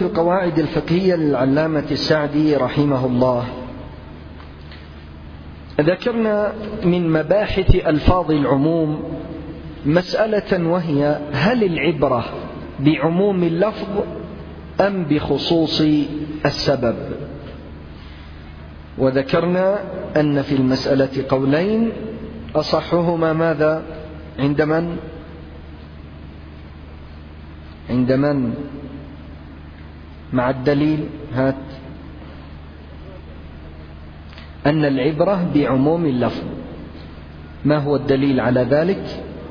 القواعد الفقهية للعلامة السعدي رحمه الله. ذكرنا من مباحث ألفاظ العموم مسألة، وهي هل العبرة بعموم اللفظ أم بخصوص السبب؟ وذكرنا أن في المسألة قولين، أصحهما ماذا؟ عند من مع الدليل؟ هات. أن العبرة بعموم اللفظ. ما هو الدليل على ذلك؟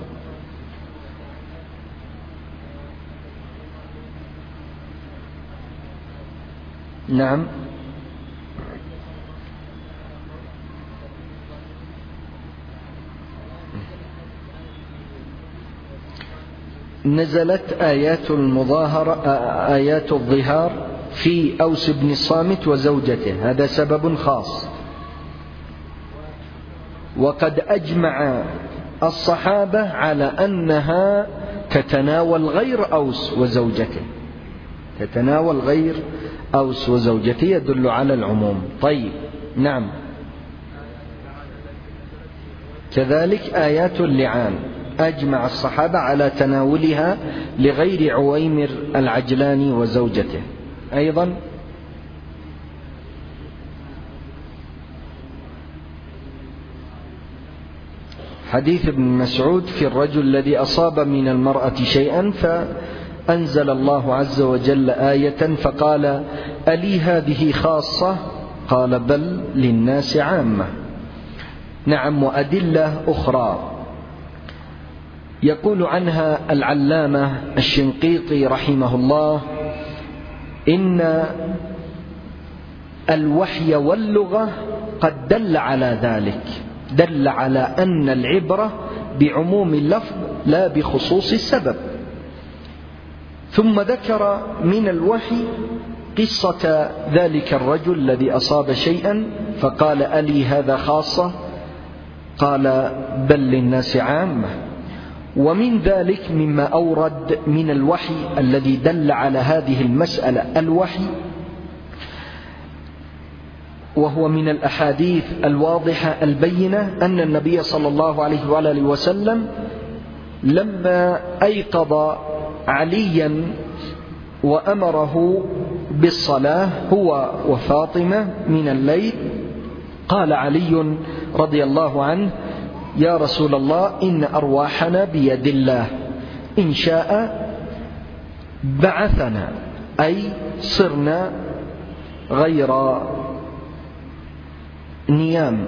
نعم، نزلت آيات الظهار في أوس بن الصامت وزوجته، هذا سبب خاص. وقد أجمع الصحابة على أنها تتناول غير أوس وزوجته، تتناول غير أوس وزوجته، يدل على العموم. طيب، نعم، كذلك آيات اللعان أجمع الصحابة على تناولها لغير عويمر العجلاني وزوجته. أيضا حديث ابن مسعود في الرجل الذي أصاب من المرأة شيئا فأنزل الله عز وجل آية فقال: ألي هذه خاصة؟ قال: بل للناس عامة. نعم، وأدلة أخرى يقول عنها العلامة الشنقيطي رحمه الله: إن الوحي واللغة قد دل على ذلك، دل على أن العبرة بعموم اللفظ لا بخصوص السبب. ثم ذكر من الوحي قصة ذلك الرجل الذي أصاب شيئا فقال: ألي هذا خاصة؟ قال: بل للناس عامة. ومن ذلك مما أورد من الوحي الذي دل على هذه المسألة الوحي، وهو من الأحاديث الواضحة البينة، أن النبي صلى الله عليه وآله وسلم لما أيقظ عليا وأمره بالصلاة هو وفاطمة من الليل، قال علي رضي الله عنه: يا رسول الله، إن أرواحنا بيد الله، إن شاء بعثنا، أي صرنا غير نيام.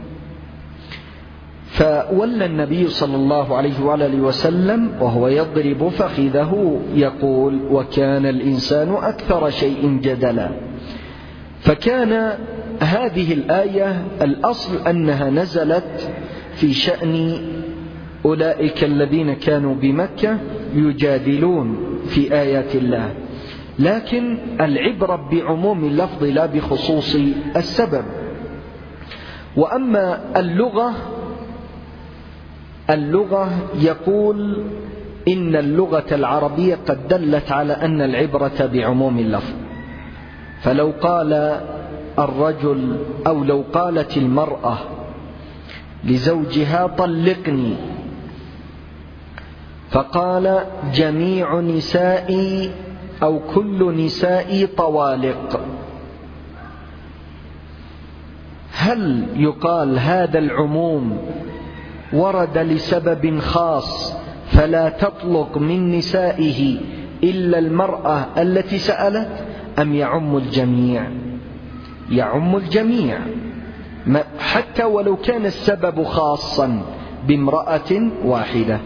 فولى النبي صلى الله عليه وآله وسلم وهو يضرب فخذه يقول: وكان الإنسان أكثر شيء جدلا. فكان هذه الآية الأصل أنها نزلت في شأن أولئك الذين كانوا بمكة يجادلون في آيات الله، لكن العبرة بعموم اللفظ لا بخصوص السبب. وأما اللغة يقول إن اللغة العربية قد دلت على أن العبرة بعموم اللفظ. فلو قال الرجل أو لو قالت المرأة لزوجها: طلقني، فقال: جميع نسائي أو كل نسائي طوالق، هل يقال هذا العموم ورد لسبب خاص فلا تطلق من نسائه إلا المرأة التي سألت، أم يعم الجميع؟ يعم الجميع، حتى ولو كان السبب خاصا بامرأة واحدة.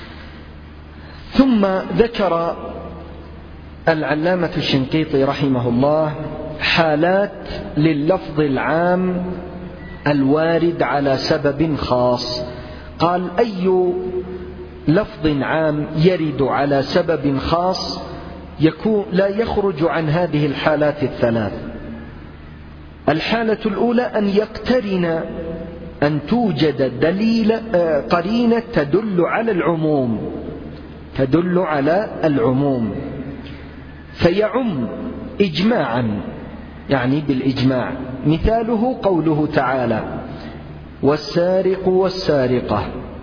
ثم ذكر العلامة الشنقيطي رحمه الله حالات لللفظ العام الوارد على سبب خاص. قال: أي لفظ عام يرد على سبب خاص لا يخرج عن هذه الحالات الثلاث. الحالة الأولى أن يقترن، أن توجد قرينة تدل على العموم، فيعم إجماعا، يعني بالإجماع. مثاله قوله تعالى: والسارق والسارقة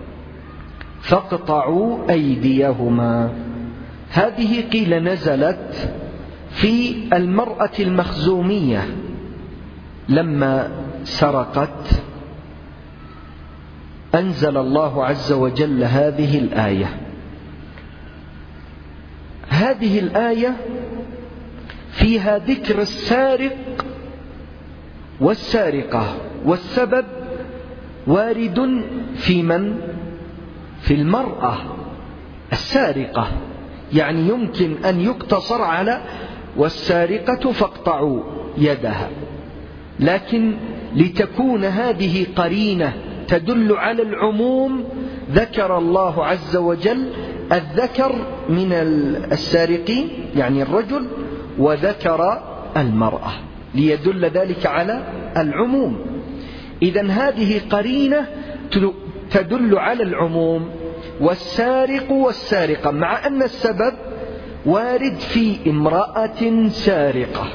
فاقطعوا أيديهما. هذه قيل نزلت في المرأة المخزومية لما سرقت، أنزل الله عز وجل هذه الآية. هذه الآية فيها ذكر السارق والسارقة، والسبب وارد في من؟ في المرأة السارقة، يعني يمكن أن يقتصر على والسارقة فاقطعوا يدها، لكن لتكون هذه قرينة تدل على العموم ذكر الله عز وجل الذكر من السارقين يعني الرجل، وذكر المرأة ليدل ذلك على العموم. إذن هذه قرينة تدل على العموم، والسارق والسارقة، مع أن السبب وارد في امرأة سارقة،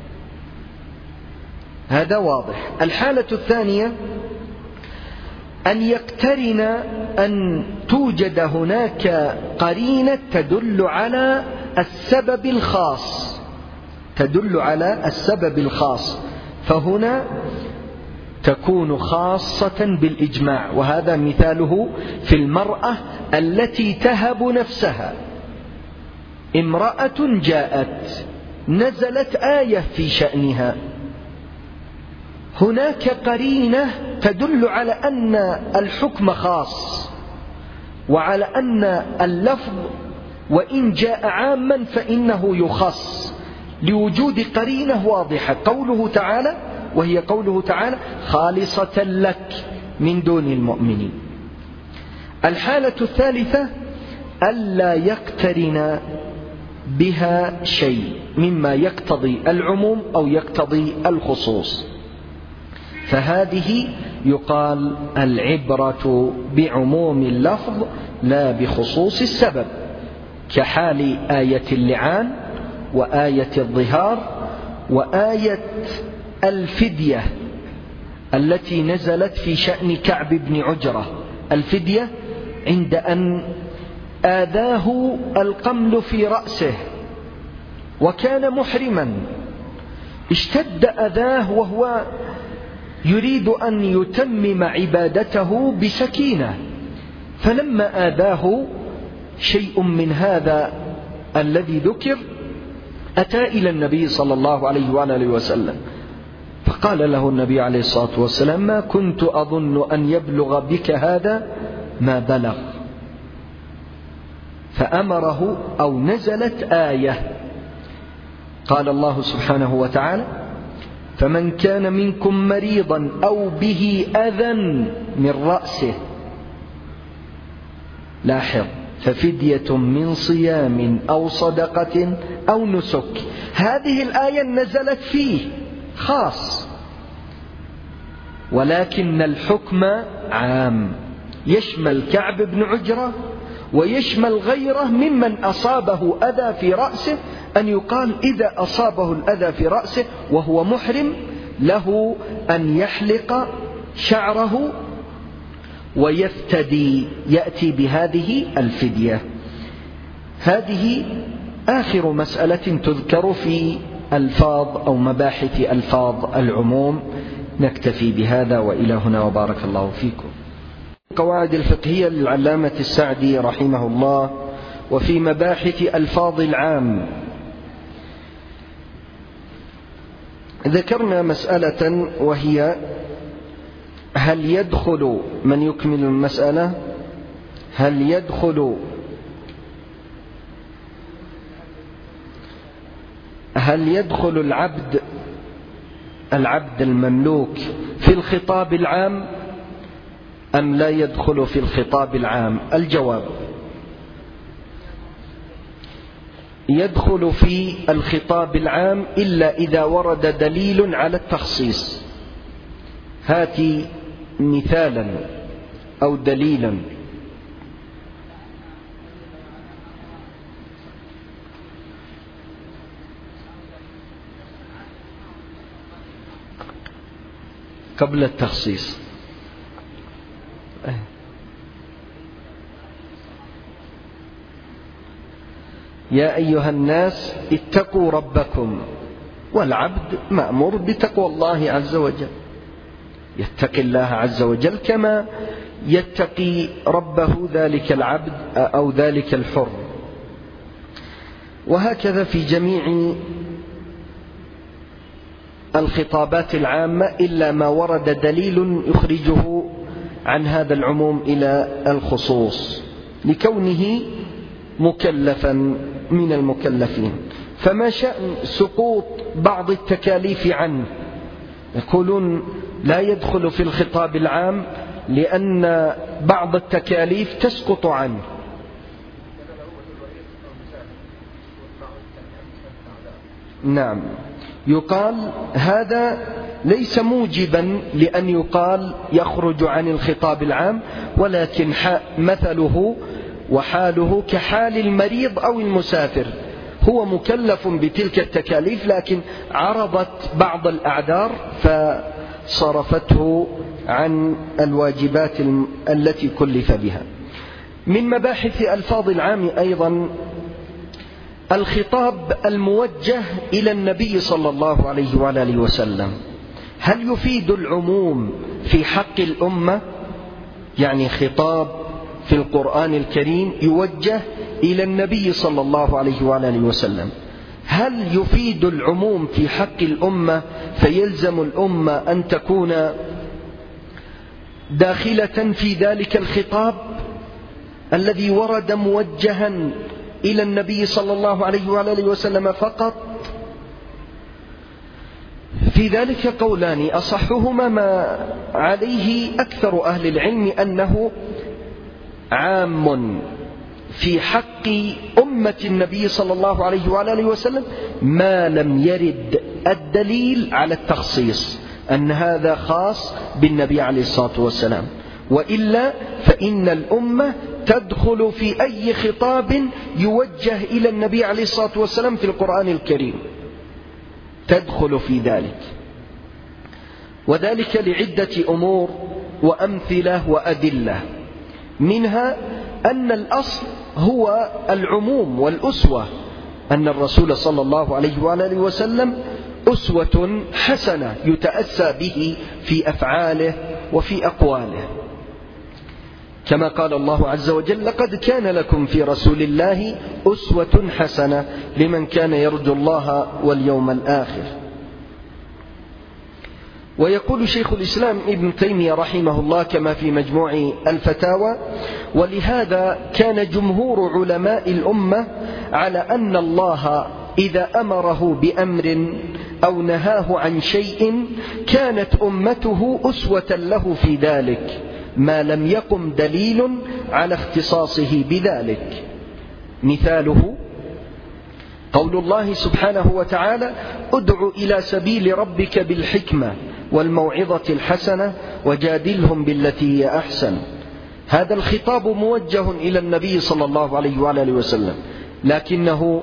هذا واضح. الحالة الثانية أن يقترن، أن توجد هناك قرينة تدل على السبب الخاص، تدل على السبب الخاص، فهنا تكون خاصة بالإجماع. وهذا مثاله في المرأة التي تهب نفسها. امرأة جاءت نزلت آية في شأنها، هناك قرينة تدل على أن الحكم خاص، وعلى أن اللفظ وإن جاء عاما فإنه يخص لوجود قرينة واضحة، قوله تعالى، وهي قوله تعالى: خالصة لك من دون المؤمنين. الحالة الثالثة ألا يقترن بها شيء مما يقتضي العموم أو يقتضي الخصوص، فهذه يقال العبرة بعموم اللفظ لا بخصوص السبب، كحال آية اللعان وآية الظهار وآية الفدية التي نزلت في شأن كعب بن عجرة. الفدية عند أن آذاه القمل في رأسه وكان محرما، اشتد أذاه وهو يريد أن يتمم عبادته بسكينة، فلما آذاه شيء من هذا الذي ذكر أتى إلى النبي صلى الله عليه وآله وسلم، فقال له النبي عليه الصلاة والسلام: ما كنت أظن أن يبلغ بك هذا ما بلغ. فأمره، أو نزلت آية، قال الله سبحانه وتعالى: فمن كان منكم مريضا أو به أذى من رأسه، لاحظ، ففدية من صيام أو صدقة أو نسك. هذه الآية نزلت فيه خاص، ولكن الحكم عام، يشمل كعب بن عجرة ويشمل غيره ممن أصابه أذى في رأسه، أن يقال إذا أصابه الأذى في رأسه وهو محرم له أن يحلق شعره ويفتدي، يأتي بهذه الفدية. هذه آخر مسألة تذكر في ألفاظ أو مباحث ألفاظ العموم. نكتفي بهذا، وإلى هنا، وبارك الله فيكم. القواعد الفقهية للعلامة السعدي رحمه الله، وفي مباحث ألفاظ العام ذكرنا مسألة، وهي: هل يدخل، من يكمل المسألة، هل يدخل العبد المملوك في الخطاب العام أم لا يدخل في الخطاب العام؟ الجواب: يدخل في الخطاب العام إلا إذا ورد دليل على التخصيص. هاتي مثالا أو دليلا. قبل التخصيص. يا أيها الناس اتقوا ربكم، والعبد مأمور بتقوى الله عز وجل، يتقي الله عز وجل كما يتقي ربه ذلك العبد أو ذلك الحر. وهكذا في جميع الخطابات العامة إلا ما ورد دليل يخرجه عن هذا العموم إلى الخصوص لكونه مكلفا من المكلفين. فما شأن سقوط بعض التكاليف عنه؟ يقولون لا يدخل في الخطاب العام لأن بعض التكاليف تسقط عنه. نعم، يقال هذا ليس موجبا لأن يقال يخرج عن الخطاب العام، ولكن مثله وحاله كحال المريض أو المسافر، هو مكلف بتلك التكاليف لكن عرضت بعض الأعذار فصرفته عن الواجبات التي كلف بها. من مباحث ألفاظ العام أيضا الخطاب الموجه إلى النبي صلى الله عليه وآله وسلم، هل يفيد العموم في حق الأمة؟ يعني خطاب في القرآن الكريم يوجه إلى النبي صلى الله عليه وآله وسلم، هل يفيد العموم في حق الأمة فيلزم الأمة أن تكون داخلة في ذلك الخطاب الذي ورد موجها إلى النبي صلى الله عليه وآله وسلم فقط؟ في ذلك قولان، أصحهما ما عليه أكثر أهل العلم أنه عام في حق أمة النبي صلى الله عليه وآله وسلم ما لم يرد الدليل على التخصيص أن هذا خاص بالنبي عليه الصلاة والسلام، وإلا فإن الأمة تدخل في أي خطاب يوجه إلى النبي عليه الصلاة والسلام في القرآن الكريم، تدخل في ذلك، وذلك لعدة أمور وأمثلة وأدلة. منها أن الأصل هو العموم والأسوة، أن الرسول صلى الله عليه وآله وسلم أسوة حسنة يتأسى به في أفعاله وفي أقواله، كما قال الله عز وجل: لقد كان لكم في رسول الله أسوة حسنة لمن كان يرجو الله واليوم الآخر. ويقول شيخ الإسلام ابن تيمية رحمه الله كما في مجموع الفتاوى: ولهذا كان جمهور علماء الأمة على أن الله إذا أمره بأمر أو نهاه عن شيء كانت أمته أسوة له في ذلك ما لم يقم دليل على اختصاصه بذلك. مثاله قول الله سبحانه وتعالى: ادع إلى سبيل ربك بالحكمة والموعظة الحسنة وجادلهم بالتي هي أحسن. هذا الخطاب موجه إلى النبي صلى الله عليه وآله وسلم، لكنه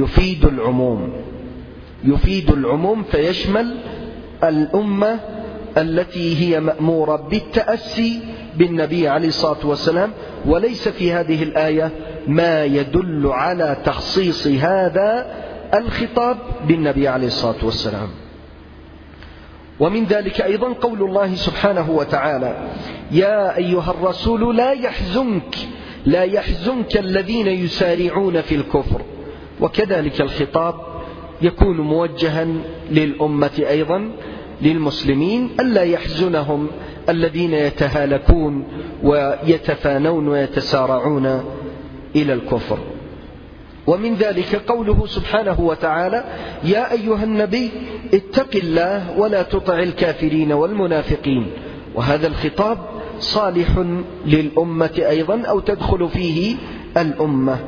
يفيد العموم فيشمل الأمة التي هي مأمورة بالتأسي بالنبي عليه الصلاة والسلام، وليس في هذه الآية ما يدل على تخصيص هذا الخطاب بالنبي عليه الصلاة والسلام. ومن ذلك أيضا قول الله سبحانه وتعالى: يا أيها الرسول لا يحزنك الذين يسارعون في الكفر. وكذلك الخطاب يكون موجها للأمة أيضا، للمسلمين، ألا يحزنهم الذين يتهالكون ويتفانون ويتسارعون إلى الكفر. ومن ذلك قوله سبحانه وتعالى: يا أيها النبي اتق الله ولا تطع الكافرين والمنافقين. وهذا الخطاب صالح للأمة أيضا، أو تدخل فيه الأمة.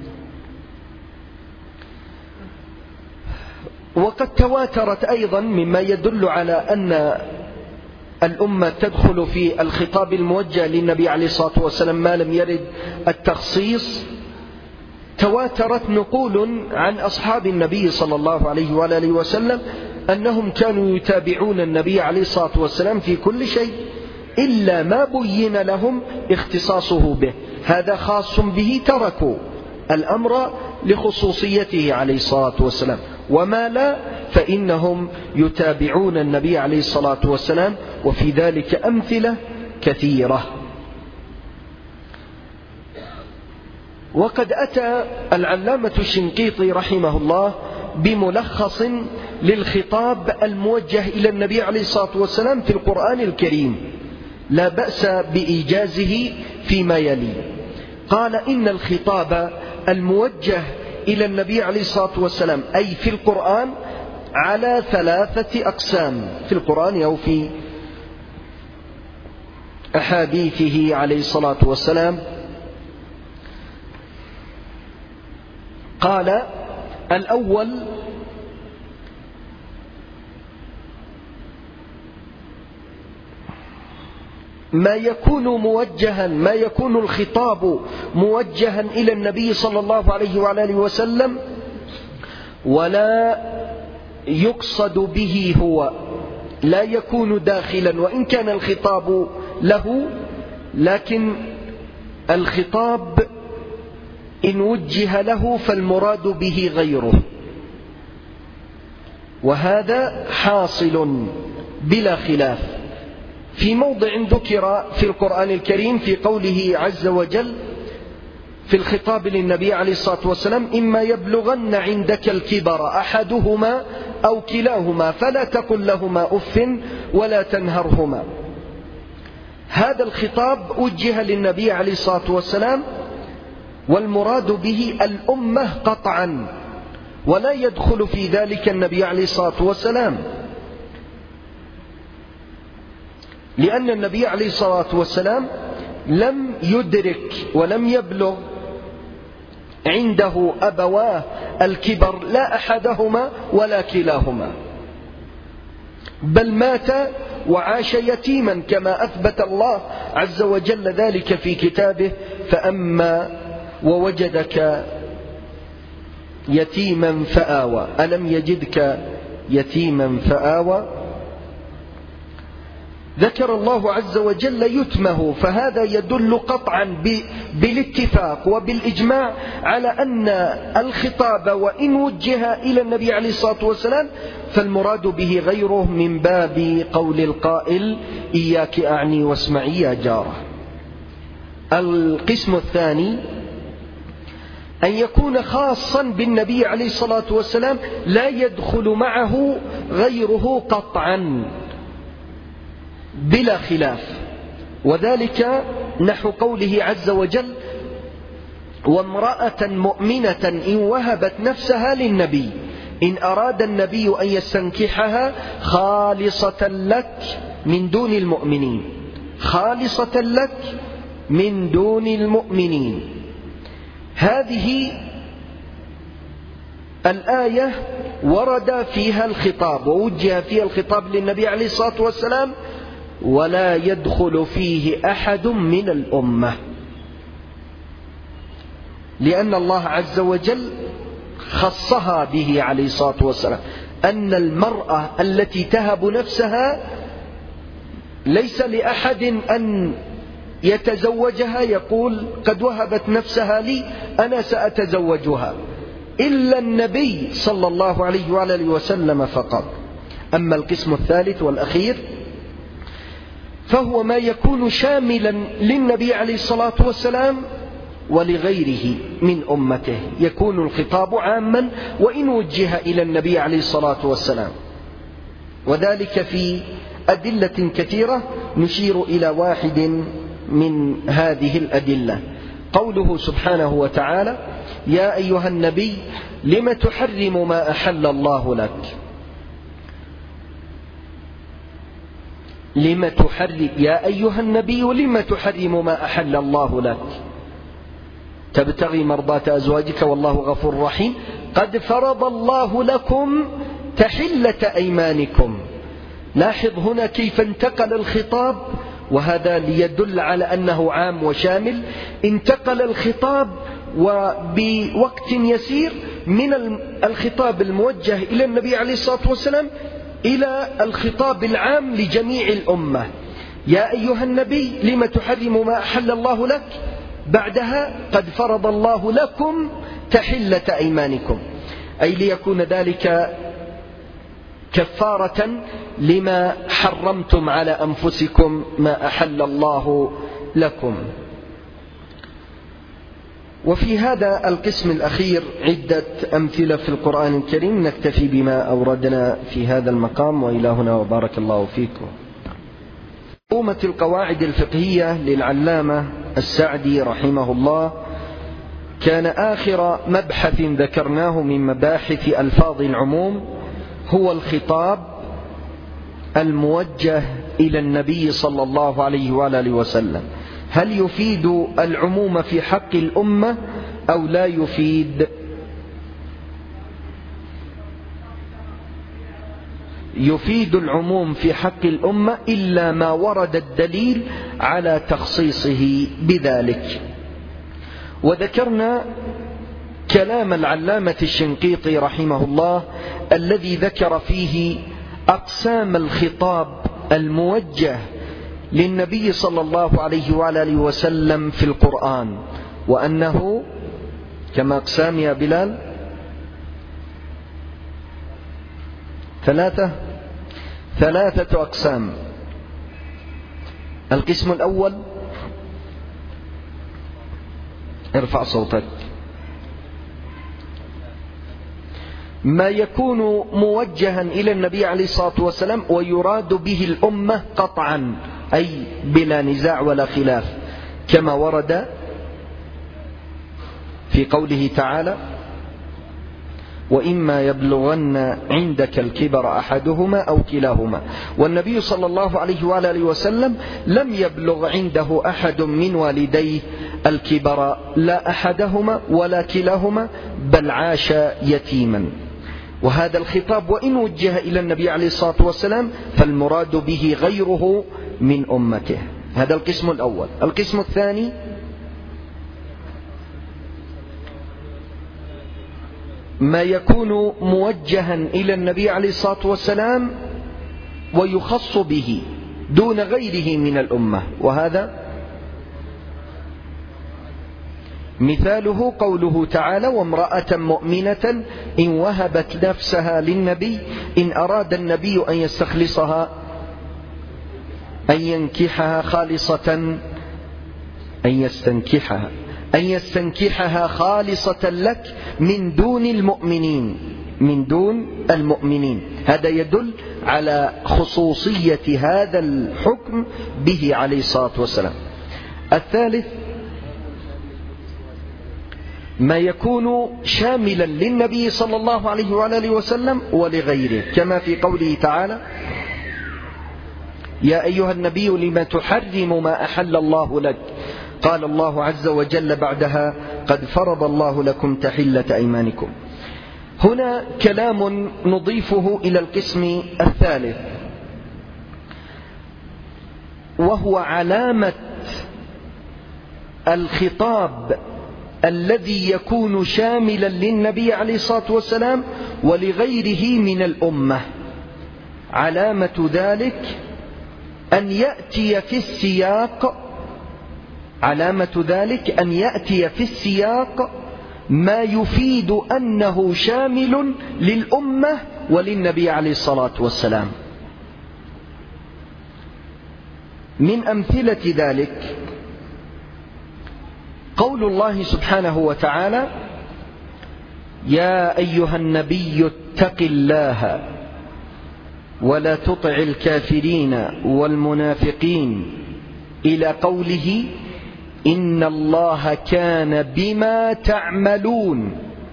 وقد تواترت أيضا مما يدل على أن الأمة تدخل في الخطاب الموجه للنبي عليه الصلاة والسلام ما لم يرد التخصيص. تواترت نقول عن أصحاب النبي صلى الله عليه وآله وسلم أنهم كانوا يتابعون النبي عليه الصلاة والسلام في كل شيء إلا ما بين لهم اختصاصه به، هذا خاص به تركوا الأمر لخصوصيته عليه الصلاة والسلام، وما لا فإنهم يتابعون النبي عليه الصلاة والسلام، وفي ذلك أمثلة كثيرة. وقد أتى العلامة الشنقيطي رحمه الله بملخص للخطاب الموجه إلى النبي عليه الصلاة والسلام في القرآن الكريم، لا بأس بإيجازه فيما يلي. قال: إن الخطاب الموجه إلى النبي عليه الصلاة والسلام أي في القرآن على 3 أقسام، في القرآن أو في أحاديثه عليه الصلاة والسلام. قال: الأول ما يكون الخطاب موجها إلى النبي صلى الله عليه وآله وسلم ولا يقصد به هو، لا يكون داخلا وإن كان الخطاب له، لكن الخطاب إن وجه له فالمراد به غيره، وهذا حاصل بلا خلاف. في موضع ذكر في القرآن الكريم في قوله عز وجل في الخطاب للنبي عليه الصلاة والسلام: إما يبلغن عندك الكبر أحدهما أو كلاهما فلا تقل لهما أف ولا تنهرهما. هذا الخطاب وجه للنبي عليه الصلاة والسلام، والمراد به الأمة قطعا، ولا يدخل في ذلك النبي عليه الصلاة والسلام، لأن النبي عليه الصلاة والسلام لم يدرك ولم يبلغ عنده أبواه الكبر، لا أحدهما ولا كلاهما، بل مات وعاش يتيما كما أثبت الله عز وجل ذلك في كتابه: فأما ووجدك يتيما فآوى، ألم يجدك يتيما فآوى. ذكر الله عز وجل يتمه، فهذا يدل قطعا بالاتفاق وبالإجماع على أن الخطاب وإن وجه إلى النبي عليه الصلاة والسلام فالمراد به غيره، من باب قول القائل: إياك أعني واسمعي يا جاره. القسم الثاني أن يكون خاصا بالنبي عليه الصلاة والسلام لا يدخل معه غيره قطعا بلا خلاف، وذلك نحو قوله عز وجل: وامرأة مؤمنة إن وهبت نفسها للنبي إن أراد النبي أن يستنكحها خالصة لك من دون المؤمنين، خالصة لك من دون المؤمنين. هذه الآية ورد فيها الخطاب ووجه فيها الخطاب للنبي عليه الصلاة والسلام، ولا يدخل فيه أحد من الأمة، لأن الله عز وجل خصها به عليه الصلاة والسلام، أن المرأة التي تهب نفسها ليس لأحد أن يتزوجها يقول قد وهبت نفسها لي أنا سأتزوجها، إلا النبي صلى الله عليه وآله وسلم فقط. أما القسم الثالث والأخير فهو ما يكون شاملا للنبي عليه الصلاة والسلام ولغيره من أمته، يكون الخطاب عاما وإن وجه إلى النبي عليه الصلاة والسلام، وذلك في أدلة كثيرة، نشير إلى واحد من هذه الأدلة. قوله سبحانه وتعالى: يا أيها النبي لم تحرم ما أحل الله لك، يا أيها النبي لم تحرم ما أحل الله لك تبتغي مرضاة أزواجك والله غفور رحيم قد فرض الله لكم تحلة أيمانكم. لاحظ هنا كيف انتقل الخطاب، وهذا ليدل على أنه عام وشامل. انتقل الخطاب وبوقت يسير من الخطاب الموجه إلى النبي عليه الصلاة والسلام إلى الخطاب العام لجميع الأمة: يا أيها النبي لم تحرم ما أحل الله لك، بعدها: قد فرض الله لكم تحلة أيمانكم، أي ليكون ذلك كفارة لما حرمتم على أنفسكم ما أحل الله لكم. وفي هذا القسم الأخير عدة أمثلة في القرآن الكريم. نكتفي بما أوردنا في هذا المقام، وإلى هنا وبارك الله فيكم. منظومة القواعد الفقهية للعلامة السعدي رحمه الله كان آخر مبحث ذكرناه من مباحث ألفاظ العموم هو الخطاب الموجه إلى النبي صلى الله عليه وآله وسلم، هل يفيد العموم في حق الأمة أو لا يفيد؟ يفيد العموم في حق الأمة إلا ما ورد الدليل على تخصيصه بذلك. وذكرنا كلام العلامة الشنقيطي رحمه الله الذي ذكر فيه أقسام الخطاب الموجه للنبي صلى الله عليه وآله وسلم في القرآن، وأنه كما أقسام يا بلال؟ ثلاثة أقسام. القسم الأول، ارفع صوتك، ما يكون موجها إلى النبي عليه الصلاة والسلام ويراد به الأمة قطعا، أي بلا نزاع ولا خلاف، كما ورد في قوله تعالى: وإما يبلغن عندك الكبر أحدهما أو كلاهما. والنبي صلى الله عليه وآله وسلم لم يبلغ عنده أحد من والديه الكبر، لا أحدهما ولا كلاهما، بل عاش يتيما. وهذا الخطاب وإن وجه إلى النبي عليه الصلاة والسلام فالمراد به غيره من أمته. هذا القسم الأول. القسم الثاني، ما يكون موجها إلى النبي عليه الصلاة والسلام ويخص به دون غيره من الأمة، وهذا مثاله قوله تعالى: وامرأة مؤمنة إن وهبت نفسها للنبي إن أراد النبي أن يستخلصها أن ينكحها خالصة أن يستنكحها خالصة لك من دون المؤمنين. هذا يدل على خصوصية هذا الحكم به عليه الصلاة والسلام. الثالث، ما يكون شاملا للنبي صلى الله عليه وآله وسلم ولغيره، كما في قوله تعالى: يا أيها النبي لم تحرم ما أحل الله لك، قال الله عز وجل بعدها: قد فرض الله لكم تحلة أيمانكم. هنا كلام نضيفه إلى القسم الثالث، وهو علامة الخطاب الذي يكون شاملا للنبي عليه الصلاة والسلام ولغيره من الأمة. علامة ذلك أن يأتي في السياق ما يفيد أنه شامل للأمة وللنبي عليه الصلاة والسلام. من أمثلة ذلك قول الله سبحانه وتعالى: يا أيها النبي اتق الله ولا تطع الكافرين والمنافقين، إلى قوله: إن الله كان بما تعملون.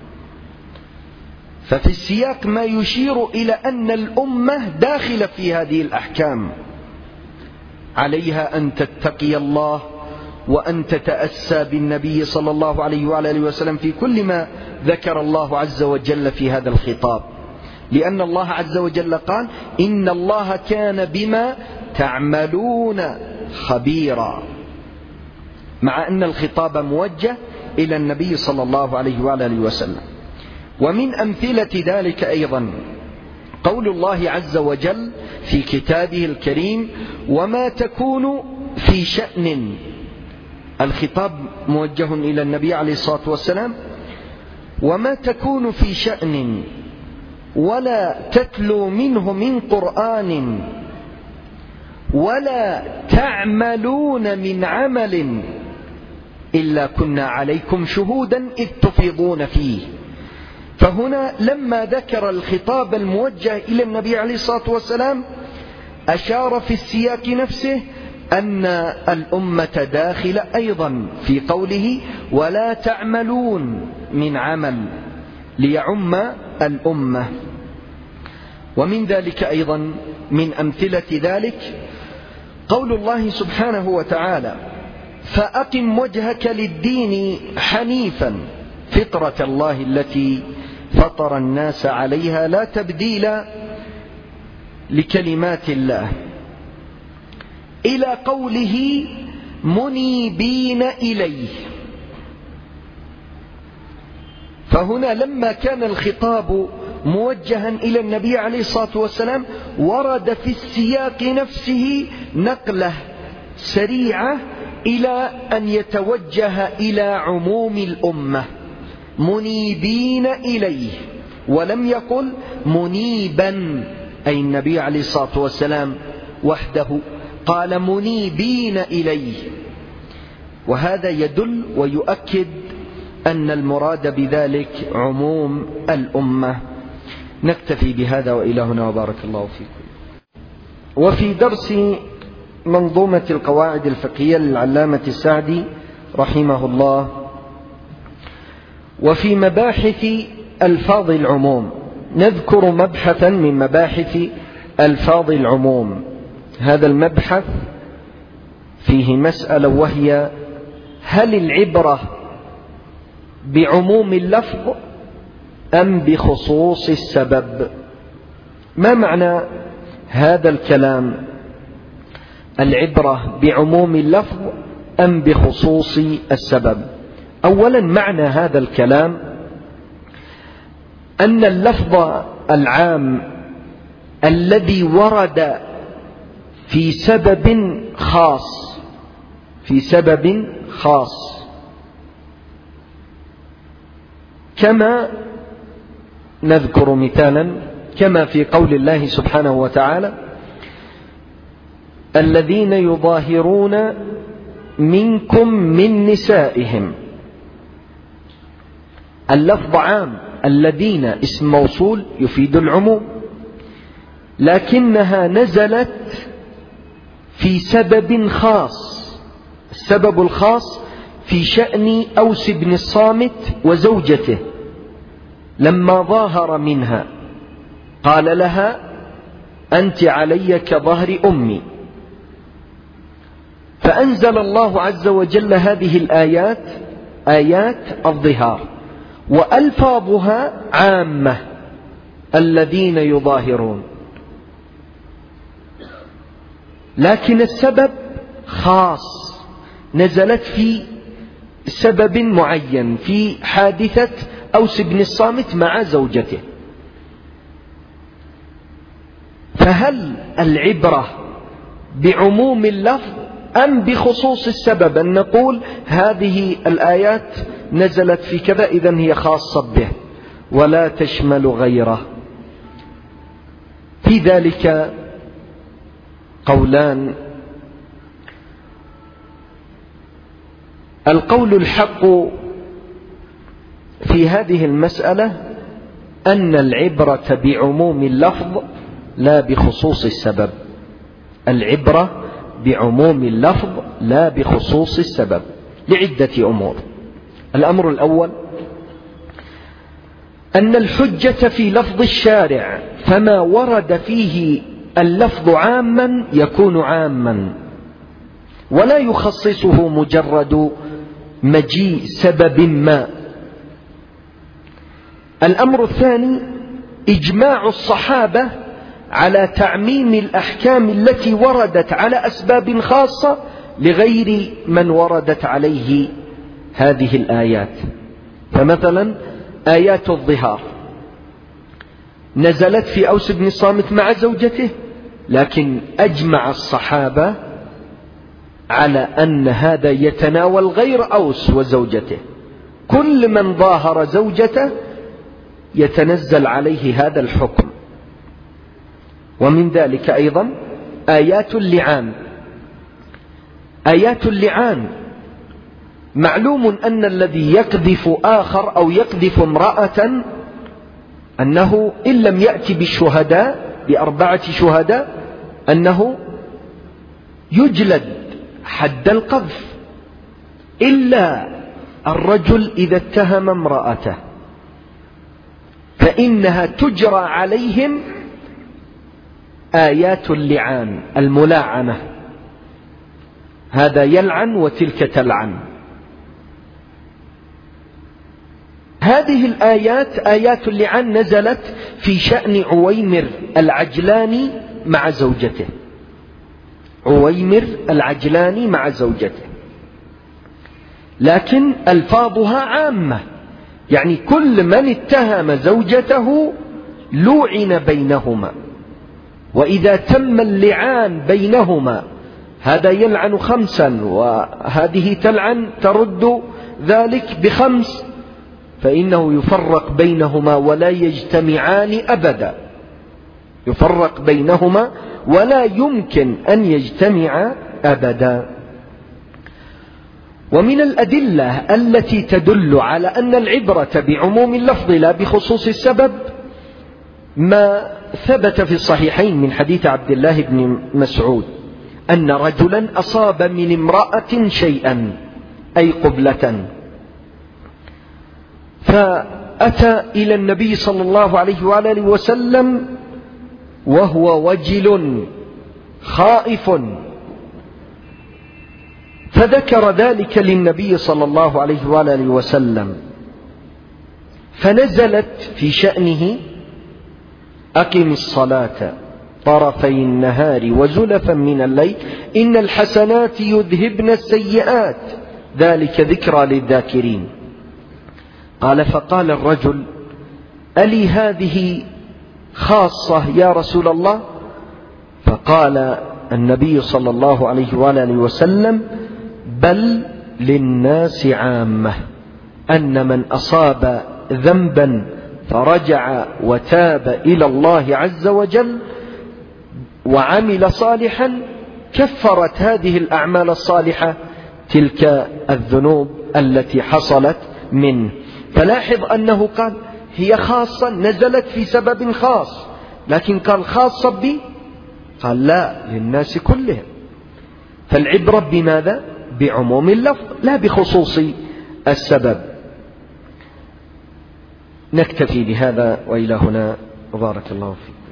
ففي السياق ما يشير إلى أن الأمة داخلة في هذه الأحكام، عليها أن تتقي الله وأن تتأسى بالنبي صلى الله عليه وآله وسلم في كل ما ذكر الله عز وجل في هذا الخطاب، لأن الله عز وجل قال: إن الله كان بما تعملون خبيرا، مع أن الخطاب موجه إلى النبي صلى الله عليه وآله وسلم. ومن أمثلة ذلك أيضا قول الله عز وجل في كتابه الكريم: وما تكون في شأن. الخطاب موجه إلى النبي عليه الصلاة والسلام: وما تكون في شأن ولا تتلو منه من قرآن ولا تعملون من عمل إلا كنا عليكم شهودا إذ تفيضون فيه. فهنا لما ذكر الخطاب الموجه إلى النبي عليه الصلاة والسلام أشار في السياق نفسه أن الأمة داخل أيضا في قوله: ولا تعملون من عمل، ليعم الأمة. ومن ذلك أيضا من أمثلة ذلك قول الله سبحانه وتعالى: فأقم وجهك للدين حنيفا فطرة الله التي فطر الناس عليها لا تبديل لكلمات الله، إلى قوله: منيبين إليه. فهنا لما كان الخطاب موجها إلى النبي عليه الصلاة والسلام ورد في السياق نفسه نقلة سريعة إلى أن يتوجه إلى عموم الأمة: منيبين إليه، ولم يقل منيبا أي النبي عليه الصلاة والسلام وحده، قال منيبين إليه. وهذا يدل ويؤكد أن المراد بذلك عموم الأمة. نكتفي بهذا وإلى هنا، وبارك الله فيكم. وفي درس منظومة القواعد الفقهية للعلامة السعدي رحمه الله، وفي مباحث ألفاظ العموم، نذكر مبحثا من مباحث ألفاظ العموم. هذا المبحث فيه مسألة، وهي: هل العبرة بعموم اللفظ أم بخصوص السبب؟ ما معنى هذا الكلام؟ العبرة بعموم اللفظ أم بخصوص السبب؟ أولا، معنى هذا الكلام أن اللفظ العام الذي ورد في سبب خاص كما نذكر مثالا كما في قول الله سبحانه وتعالى: الذين يظاهرون منكم من نسائهم. اللفظ عام، الذين اسم موصول يفيد العموم، لكنها نزلت في سبب خاص. السبب الخاص في شأن أوس بن الصامت وزوجته، لما ظاهر منها قال لها: أنت علي كظهر أمي. فأنزل الله عز وجل هذه الآيات، آيات الظهار، وألفاظها عامة: الذين يظاهرون، لكن السبب خاص، نزلت في سبب معين، في حادثة أوس بن الصامت مع زوجته. فهل العبرة بعموم اللفظ أم بخصوص السبب؟ أن نقول هذه الآيات نزلت في كذا، إذن هي خاصة به ولا تشمل غيره. في ذلك قولان. القول الحق في هذه المسألة أن العبرة بعموم اللفظ لا بخصوص السبب. العبرة بعموم اللفظ لا بخصوص السبب لعدة أمور. الأمر الأول: أن الحجة في لفظ الشارع، فما ورد فيه اللفظ عاما يكون عاما، ولا يخصصه مجرد مجيء سبب ما. الأمر الثاني: إجماع الصحابة على تعميم الأحكام التي وردت على أسباب خاصة لغير من وردت عليه هذه الآيات. فمثلا آيات الظهار نزلت في أوس بن الصامت مع زوجته، لكن أجمع الصحابة على أن هذا يتناول غير أوس وزوجته، كل من ظاهر زوجته يتنزل عليه هذا الحكم. ومن ذلك أيضا آيات اللعان. آيات اللعان معلوم أن الذي يقذف آخر أو يقذف امرأة أنه إن لم يأتي بالشهداء ب4 شهداء أنه يجلد حد القذف، إلا الرجل إذا اتهم امرأته فإنها تجرى عليهم آيات اللعان الملاعنة، هذا يلعن وتلك تلعن. هذه الآيات آيات اللعان نزلت في شأن عويمر العجلاني مع زوجته، عويمر العجلاني مع زوجته، لكن ألفاظها عامة، يعني كل من اتهم زوجته لوعن بينهما، وإذا تم اللعان بينهما هذا يلعن 5 وهذه تلعن ترد ذلك ب5، فإنه يفرق بينهما ولا يجتمعان أبدا، يفرق بينهما ولا يمكن أن يجتمع أبدا. ومن الأدلة التي تدل على أن العبرة بعموم اللفظ لا بخصوص السبب ما ثبت في الصحيحين من حديث عبد الله بن مسعود أن رجلا أصاب من امرأة شيئا أي قبلة، فأتى إلى النبي صلى الله عليه وآله وسلم وهو وجل خائف، فذكر ذلك للنبي صلى الله عليه وآله وسلم، فنزلت في شأنه: أقم الصلاة طرفي النهار وزلفا من الليل إن الحسنات يذهبن السيئات ذلك ذكرى للذاكرين. قال: فقال الرجل: ألي هذه خاصة يا رسول الله؟ فقال النبي صلى الله عليه وآله وسلم: بل للناس عامة، أن من أصاب ذنبا فرجع وتاب إلى الله عز وجل وعمل صالحا كفرت هذه الأعمال الصالحة تلك الذنوب التي حصلت منه. فلاحظ أنه قال هي خاصة نزلت في سبب خاص، لكن قال خاصة بي؟ قال لا، للناس كلهم. فالعبرة بماذا؟ بعموم اللفظ لا بخصوص السبب. نكتفي بهذا وإلى هنا، بارك الله فيك.